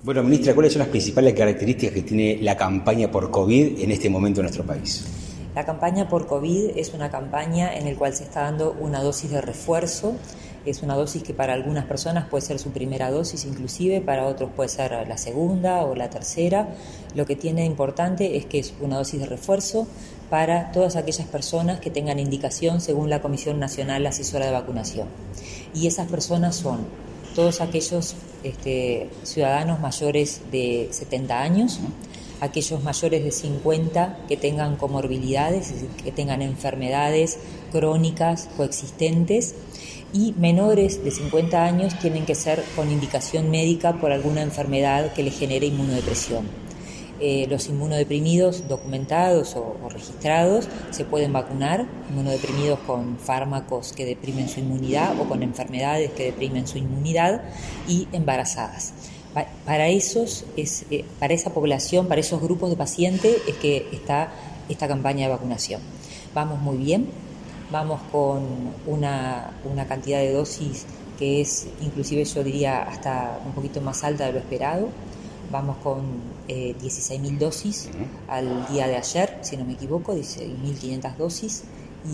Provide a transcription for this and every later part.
Bueno, ministra, ¿cuáles son las principales características que tiene la campaña por COVID en este momento en nuestro país? La campaña por COVID es una campaña en la cual se está dando una dosis de refuerzo. Es una dosis que para algunas personas puede ser su primera dosis, inclusive para otros puede ser la segunda o la tercera. Lo que tiene importante es que es una dosis de refuerzo para todas aquellas personas que tengan indicación según la Comisión Nacional Asesora de Vacunación. Y esas personas son todos aquellos ciudadanos mayores de 70 años, aquellos mayores de 50 que tengan comorbilidades, es decir, que tengan enfermedades crónicas coexistentes, y menores de 50 años tienen que ser con indicación médica por alguna enfermedad que les genere inmunodepresión. Los inmunodeprimidos documentados o registrados se pueden vacunar, inmunodeprimidos con fármacos que deprimen su inmunidad o con enfermedades que deprimen su inmunidad, y embarazadas. Para esa población, para esos grupos de pacientes es que está esta campaña de vacunación. Vamos muy bien, vamos con una cantidad de dosis que es, inclusive yo diría, hasta un poquito más alta de lo esperado. Vamos con 16.000 dosis al día de ayer, si no me equivoco, 16.500 dosis.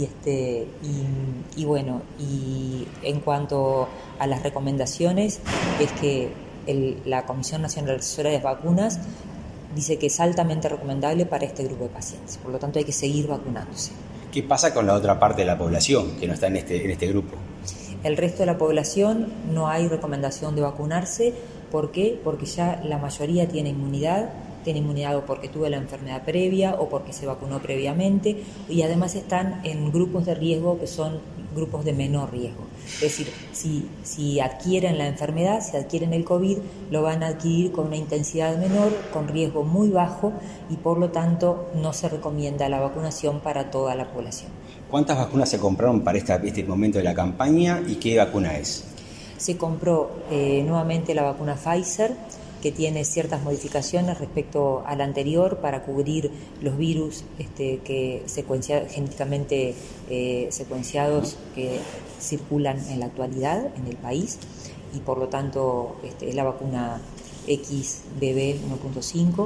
Y bueno, y en cuanto a las recomendaciones, es que la Comisión Nacional Asesora de Vacunas dice que es altamente recomendable para este grupo de pacientes. Por lo tanto, hay que seguir vacunándose. ¿Qué pasa con la otra parte de la población que no está en este grupo? El resto de la población no hay recomendación de vacunarse. ¿Por qué? Porque ya la mayoría tiene inmunidad o porque tuvo la enfermedad previa o porque se vacunó previamente, y además están en grupos de riesgo que son grupos de menor riesgo. Es decir, si adquieren la enfermedad, si adquieren el COVID, lo van a adquirir con una intensidad menor, con riesgo muy bajo, y por lo tanto no se recomienda la vacunación para toda la población. ¿Cuántas vacunas se compraron para este momento de la campaña y qué vacuna es? Se compró nuevamente la vacuna Pfizer, que tiene ciertas modificaciones respecto a la anterior para cubrir los virus genéticamente secuenciados que circulan en la actualidad en el país, y por lo tanto es la vacuna XBB 1.5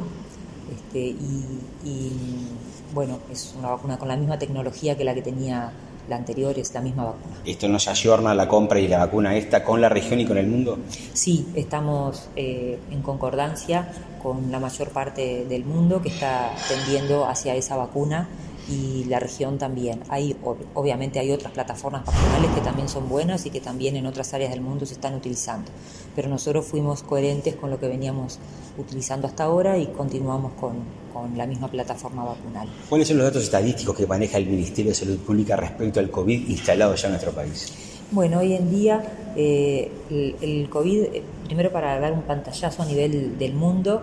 y bueno, es una vacuna con la misma tecnología que la que tenía la anterior, es la misma vacuna. ¿Esto nos ayorna la compra y la vacuna esta con la región y con el mundo? Sí, estamos en concordancia con la mayor parte del mundo que está tendiendo hacia esa vacuna, y la región también. Obviamente hay otras plataformas vacunales que también son buenas y que también en otras áreas del mundo se están utilizando, pero nosotros fuimos coherentes con lo que veníamos utilizando hasta ahora y continuamos con la misma plataforma vacunal. ¿Cuáles son los datos estadísticos que maneja el Ministerio de Salud Pública respecto al COVID instalado ya en nuestro país? Bueno, hoy en día el COVID, primero para dar un pantallazo a nivel del mundo,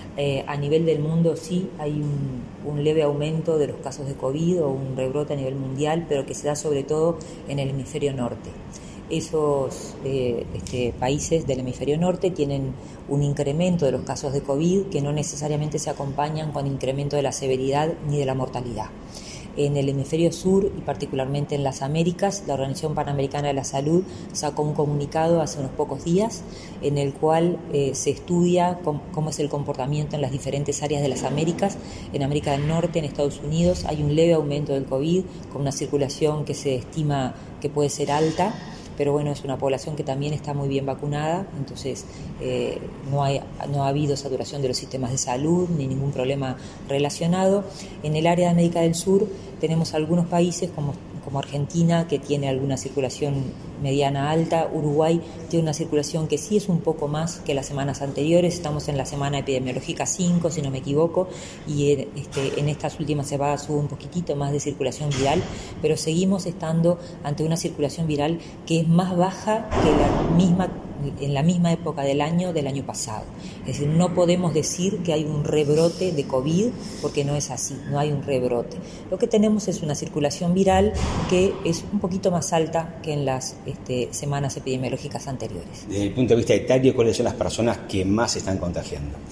sí hay un leve aumento de los casos de COVID o un rebrote a nivel mundial, pero que se da sobre todo en el hemisferio norte. Esos países del hemisferio norte tienen un incremento de los casos de COVID que no necesariamente se acompañan con incremento de la severidad ni de la mortalidad. En el hemisferio sur y particularmente en las Américas, la Organización Panamericana de la Salud sacó un comunicado hace unos pocos días en el cual se estudia cómo es el comportamiento en las diferentes áreas de las Américas. En América del Norte, en Estados Unidos, hay un leve aumento del COVID con una circulación que se estima que puede ser alta, pero bueno, es una población que también está muy bien vacunada, entonces no ha habido saturación de los sistemas de salud ni ningún problema relacionado. En el área de América del Sur tenemos algunos países como Argentina, que tiene alguna circulación mediana alta. Uruguay tiene una circulación que sí es un poco más que las semanas anteriores. Estamos en la semana epidemiológica 5, si no me equivoco, y en estas últimas semanas hubo un poquitito más de circulación viral, pero seguimos estando ante una circulación viral que es más baja que en la misma época del año pasado. Es decir, no podemos decir que hay un rebrote de COVID, porque no es así, no hay un rebrote. Lo que tenemos es una circulación viral que es un poquito más alta que en las semanas epidemiológicas anteriores. Desde el punto de vista etario, ¿cuáles son las personas que más se están contagiando?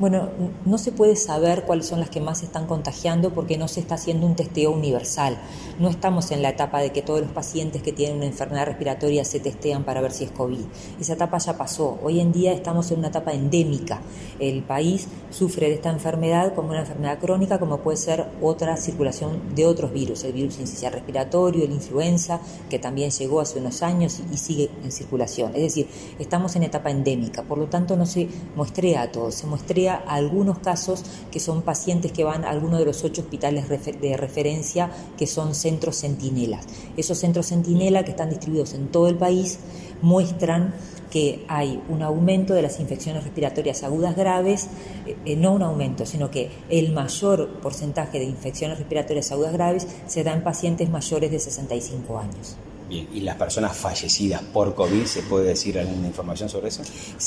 Bueno, no se puede saber cuáles son las que más se están contagiando porque no se está haciendo un testeo universal. No estamos en la etapa de que todos los pacientes que tienen una enfermedad respiratoria se testean para ver si es COVID. Esa etapa ya pasó. Hoy en día estamos en una etapa endémica. El país sufre de esta enfermedad como una enfermedad crónica, como puede ser otra circulación de otros virus, el virus sincicial respiratorio, el influenza, que también llegó hace unos años y sigue en circulación. Es decir, estamos en etapa endémica, por lo tanto no se muestrea a todos, se muestrea a algunos casos que son pacientes que van a alguno de los 8 hospitales de referencia que son centros centinelas. Esos centros centinela que están distribuidos en todo el país muestran que hay un aumento de las infecciones respiratorias agudas graves, no un aumento, sino que el mayor porcentaje de infecciones respiratorias agudas graves se da en pacientes mayores de 65 años. Bien, ¿y las personas fallecidas por COVID, se puede decir alguna información sobre eso?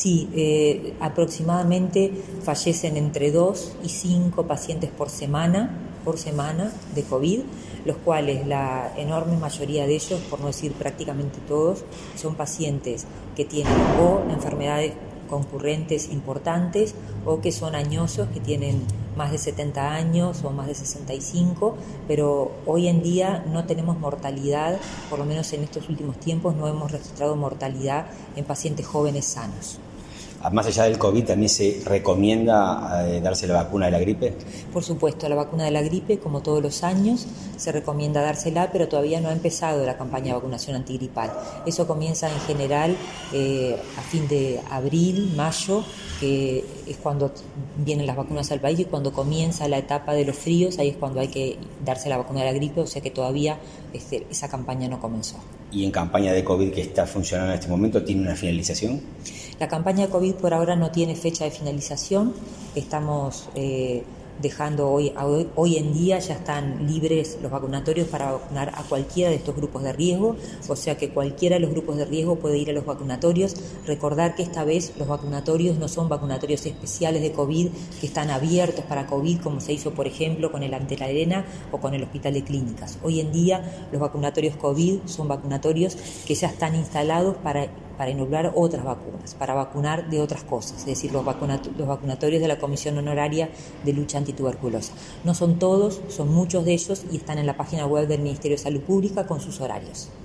Sí, aproximadamente fallecen entre 2 y 5 pacientes por semana de COVID, los cuales la enorme mayoría de ellos, por no decir prácticamente todos, son pacientes que tienen o enfermedades concurrentes importantes o que son añosos, que tienen más de 70 años o más de 65, pero hoy en día no tenemos mortalidad, por lo menos en estos últimos tiempos no hemos registrado mortalidad en pacientes jóvenes sanos. Más allá del COVID, ¿también se recomienda darse la vacuna de la gripe? Por supuesto, la vacuna de la gripe, como todos los años, se recomienda dársela, pero todavía no ha empezado la campaña de vacunación antigripal. Eso comienza en general a fin de abril, mayo, que es cuando vienen las vacunas al país, y cuando comienza la etapa de los fríos, ahí es cuando hay que darse la vacuna de la gripe, o sea que todavía esa campaña no comenzó. ¿Y en campaña de COVID que está funcionando en este momento, tiene una finalización? La campaña de COVID por ahora no tiene fecha de finalización. Estamos dejando hoy en día, ya están libres los vacunatorios para vacunar a cualquiera de estos grupos de riesgo, o sea que cualquiera de los grupos de riesgo puede ir a los vacunatorios. Recordar que esta vez los vacunatorios no son vacunatorios especiales de COVID que están abiertos para COVID, como se hizo por ejemplo con el Ante la Arena o con el Hospital de Clínicas. Hoy en día los vacunatorios COVID son vacunatorios que ya están instalados para inocular otras vacunas, para vacunar de otras cosas, es decir, los vacunatorios de la Comisión Honoraria de Lucha Antituberculosa. No son todos, son muchos de ellos y están en la página web del Ministerio de Salud Pública con sus horarios.